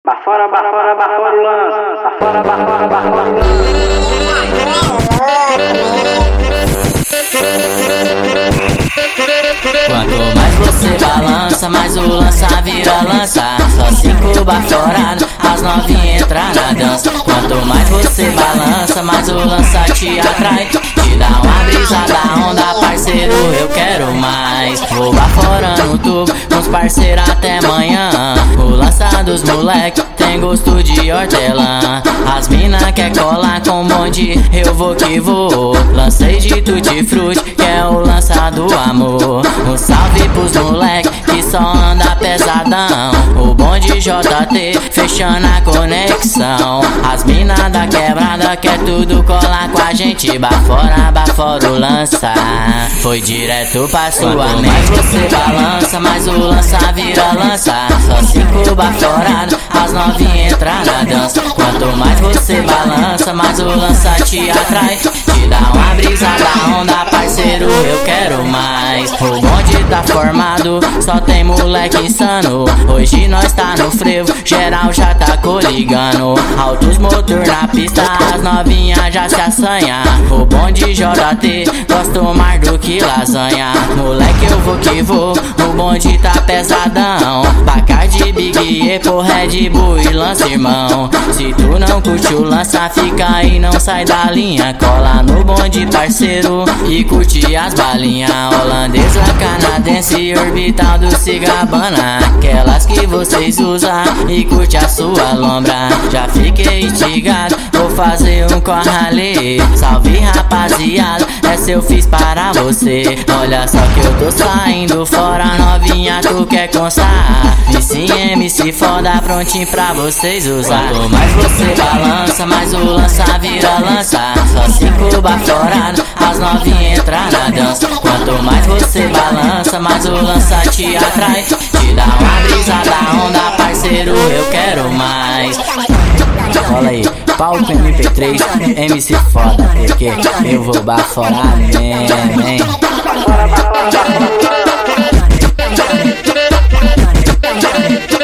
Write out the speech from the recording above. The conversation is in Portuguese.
Bafora o lance. Bafora o Quanto mais você balança, mais o lança vira lança. Só 5 baforadas, as 9 entra na dança. Quanto mais você balança, mais o lança te atrai. Te dá uma brisa da onda, parceiro, eu quero mais. Vou baforando tubo, com os parceiros até manhã. O lança dos moleque tem gosto de hortelã. As mina quer colar com bonde, eu vou que vou. Lancei de tutti-frutti, que é o lança do amor. Um salve pros moleque que só anda pesadão. O bonde JT fechando a conexão. As mina da quebrada quer tudo colar com a gente. Bafora o lança, foi direto pra sua mente. Mais você balança, mais o lança vira lança. Só 5 baforadas, as 9 entra na dança. Quanto mais você balança, mais o lança te atrai. Te dá uma brisa da onda, parceiro, eu quero mais. O bonde tá formado, só tem moleque insano. Hoje nós tá no frevo, geral já tá coligando. Altos motor na pista, as novinhas já se assanha. O bonde JT, gosto mais do que lasanha. Moleque, eu vou que vou, o bonde tá pesadão. Bacardi, Big E, por Red Bull e lança, irmão. Se tu não curte o lança, fica aí, não sai da linha. Cola no bonde, parceiro, e curte as balinhas. Holandesa, canadense, orbital do Cigabana. Aquelas que vocês usam e curte a sua lombra. Já fiquei instigado, vou fazer um corre ali. Salve rapaziada, essa eu fiz para você. Olha só que eu tô saindo fora, novinha, tu quer constar. MC foda, prontinho pra vocês usar. Quanto mais você balança, mais o lança vira lança. Só 5 baforadas, as 9 entra na dança. Quanto mais você balança, mais o lança te atrai. Te dá uma brisa da onda, parceiro, eu quero mais. Cola aí, palco MP3, MC foda, porque eu vou baforar mesmo, hein? lance.